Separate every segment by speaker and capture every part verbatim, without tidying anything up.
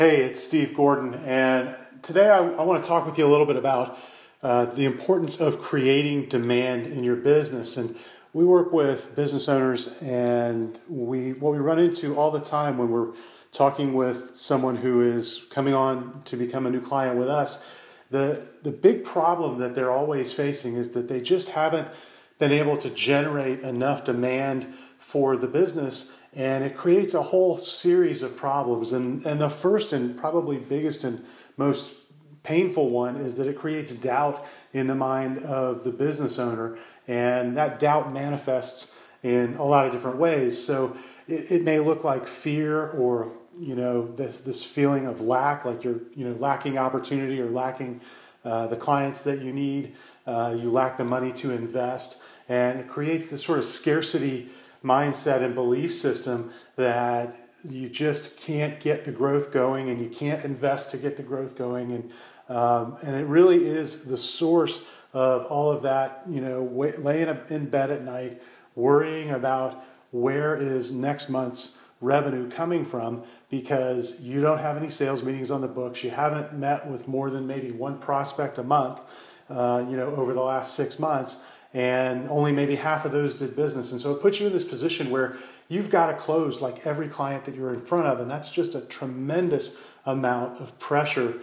Speaker 1: Hey, it's Steve Gordon, and today I, I want to talk with you a little bit about uh, the importance of creating demand in your business. And we work with business owners, and we what we run into all the time when we're talking with someone who is coming on to become a new client with us, the the big problem that they're always facing is that they just haven't been able to generate enough demand for the business. And it creates a whole series of problems. And, and the first and probably biggest and most painful one is that it creates doubt in the mind of the business owner. And that doubt manifests in a lot of different ways. So it, it may look like fear, or, you know, this, this feeling of lack, like you're, you know, lacking opportunity or lacking uh, the clients that you need. Uh, you lack the money to invest. And it creates this sort of scarcity mindset and belief system that you just can't get the growth going, and you can't invest to get the growth going, and um, and it really is the source of all of that. You know, w- laying in bed at night, worrying about where is next month's revenue coming from, because you don't have any sales meetings on the books. You haven't met with more than maybe one prospect a month, uh, you know, over the last six months. And only maybe half of those did business. And so it puts you in this position where you've got to close like every client that you're in front of. And that's just a tremendous amount of pressure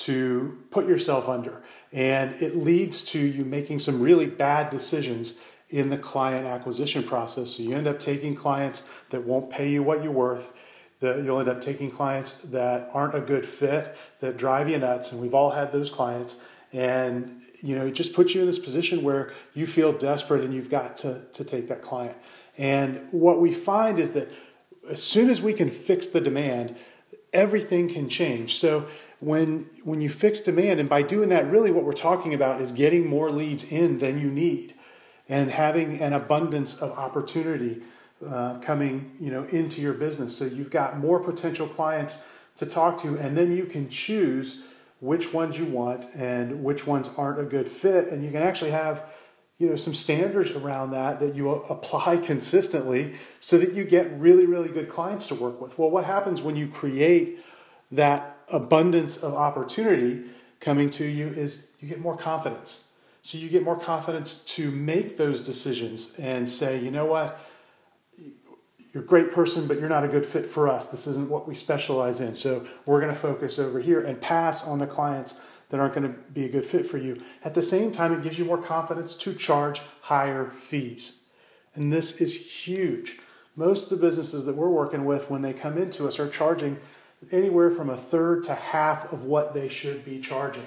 Speaker 1: to put yourself under. And it leads to you making some really bad decisions in the client acquisition process. So you end up taking clients that won't pay you what you're worth. That you'll end up taking clients that aren't a good fit, that drive you nuts. And we've all had those clients. And, you know, it just puts you in this position where you feel desperate and you've got to, to take that client. And what we find is that as soon as we can fix the demand, everything can change. So when when you fix demand, and by doing that, really what we're talking about is getting more leads in than you need, and having an abundance of opportunity uh, coming, you know, into your business. So you've got more potential clients to talk to, and then you can choose which ones you want and which ones aren't a good fit. And you can actually have, you know, some standards around that that you apply consistently so that you get really, really good clients to work with. Well, what happens when you create that abundance of opportunity coming to you is you get more confidence. So you get more confidence to make those decisions and say, you know what, you're a great person, but you're not a good fit for us. This isn't what we specialize in. So we're going to focus over here and pass on the clients that aren't going to be a good fit for you. At the same time, it gives you more confidence to charge higher fees. And this is huge. Most of the businesses that we're working with, when they come into us, are charging anywhere from a third to half of what they should be charging.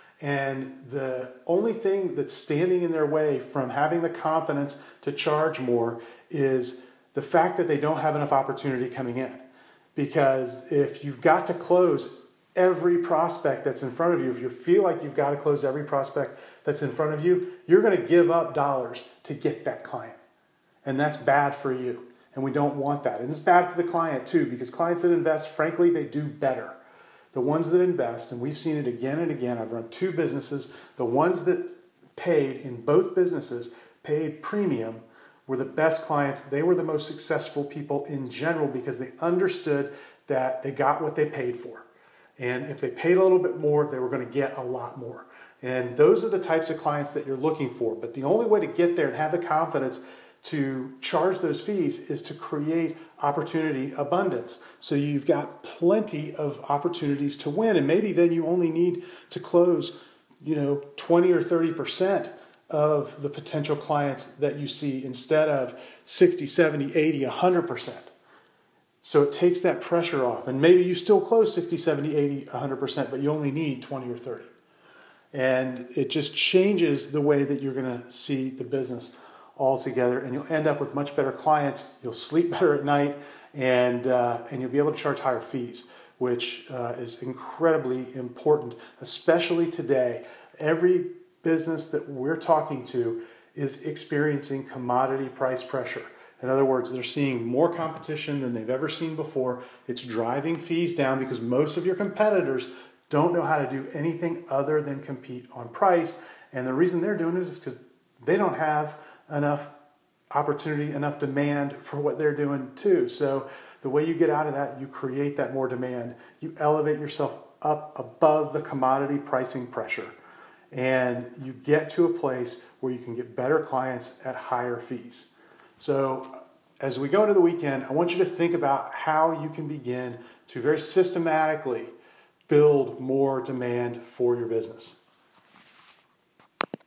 Speaker 1: And the only thing that's standing in their way from having the confidence to charge more is the fact that they don't have enough opportunity coming in. Because if you've got to close every prospect that's in front of you, if you feel like you've got to close every prospect that's in front of you, you're going to give up dollars to get that client. And that's bad for you. And we don't want that. And it's bad for the client too, because clients that invest, frankly, they do better. The ones that invest, and we've seen it again and again, I've run two businesses, the ones that paid in both businesses, paid premium, were the best clients. They were the most successful people in general because they understood that they got what they paid for. And if they paid a little bit more, they were going to get a lot more. And those are the types of clients that you're looking for. But the only way to get there and have the confidence to charge those fees is to create opportunity abundance. So you've got plenty of opportunities to win. And maybe then you only need to close, you know, twenty or thirty percent of the potential clients that you see instead of sixty, seventy, eighty, one hundred percent. So it takes that pressure off. And maybe you still close sixty, seventy, eighty, one hundred percent, but you only need twenty or thirty. And it just changes the way that you're going to see the business altogether. And you'll end up with much better clients. You'll sleep better at night, and, uh, and you'll be able to charge higher fees, which uh, is incredibly important, especially today. Every business that we're talking to is experiencing commodity price pressure. In other words, they're seeing more competition than they've ever seen before. It's driving fees down because most of your competitors don't know how to do anything other than compete on price. And the reason they're doing it is because they don't have enough opportunity, enough demand for what they're doing too. So the way you get out of that, you create that more demand. You elevate yourself up above the commodity pricing pressure. And you get to a place where you can get better clients at higher fees. So as we go into the weekend, I want you to think about how you can begin to very systematically build more demand for your business.